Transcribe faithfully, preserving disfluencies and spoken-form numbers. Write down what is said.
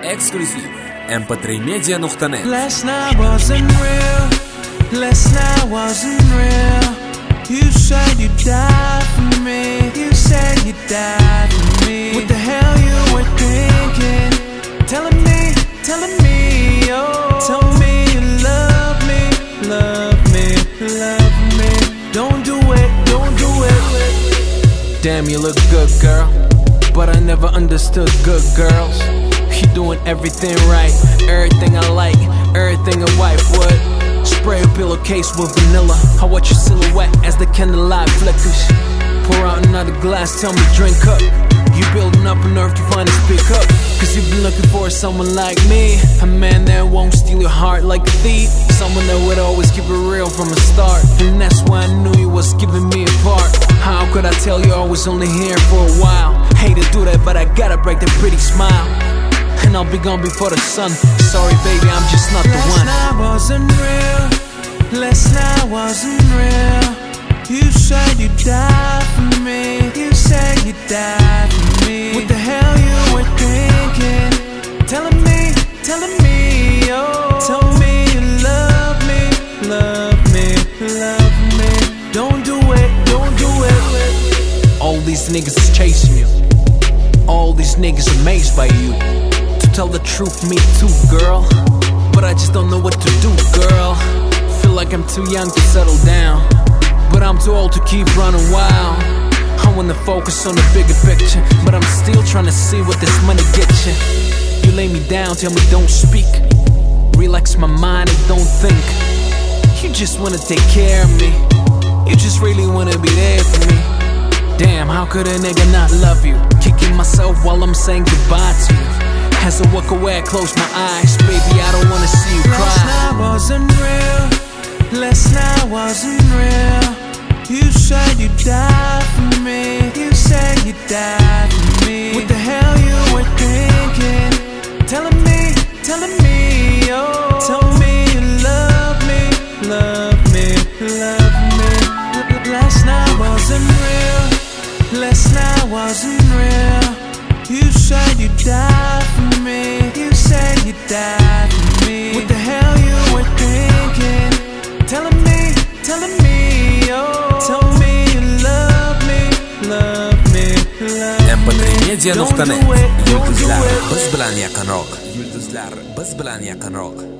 Эксклюзив эм пэ три медиа точка нет. Last night wasn't real. Last night wasn't real. You said you died for me. You said you died for me. What the hell you were thinking? Telling me, telling me, oh. Tell me you love me, love me, love me. Don't do it, don't do it. Damn, you look good, girl. But I never understood good girls. You doing everything right, everything I like, everything a wife would. Spray a pillowcase with vanilla. I watch your silhouette as the candlelight flickers. Pour out another glass, tell me drink up. You building up a nerve to finally speak up. Cause you've been looking for someone like me, a man that won't steal your heart like a thief, someone that would always keep it real from the start. And that's why I knew you was giving me apart. How could I tell you I was only here for a while? Hate to do that, but I gotta break that pretty smile. And I'll be gone before the sun. Sorry baby, I'm just not the one. Last night wasn't real. Last night wasn't real. You said you died for me. You said you died for me. What the hell you were thinking? Telling me, telling me, oh. Tell me you love me, love me, love me. Don't do it, don't do it. All these niggas is chasing you. All these niggas amazed by you. To tell the truth, me too, girl. But I just don't know what to do, girl. Feel like I'm too young to settle down, but I'm too old to keep running wild. I wanna focus on the bigger picture, but I'm still trying to see what this money gets you. You lay me down, tell me don't speak. Relax my mind and don't think. You just wanna take care of me. You just really wanna be there for me. Damn, how could a nigga not love you? Kicking myself while I'm saying goodbye to you. As I walk away, I close my eyes. Baby, I don't wanna see you cry. Last night wasn't real. Last night wasn't real. You said you died for me. You said you died for me. What the hell you were thinking? Telling me, telling me, oh. Tell me you love me, love me, love me. Last night wasn't real. Last night wasn't real. You said you died for me. You said you died for me. What the hell you were thinking? Telling me, telling me, oh. Tell me you love me, love me, love me. эм пэ три медиа точка нет. Yulduzlar biz bilan yaqinroq. Yulduzlar biz bilan yaqinroq.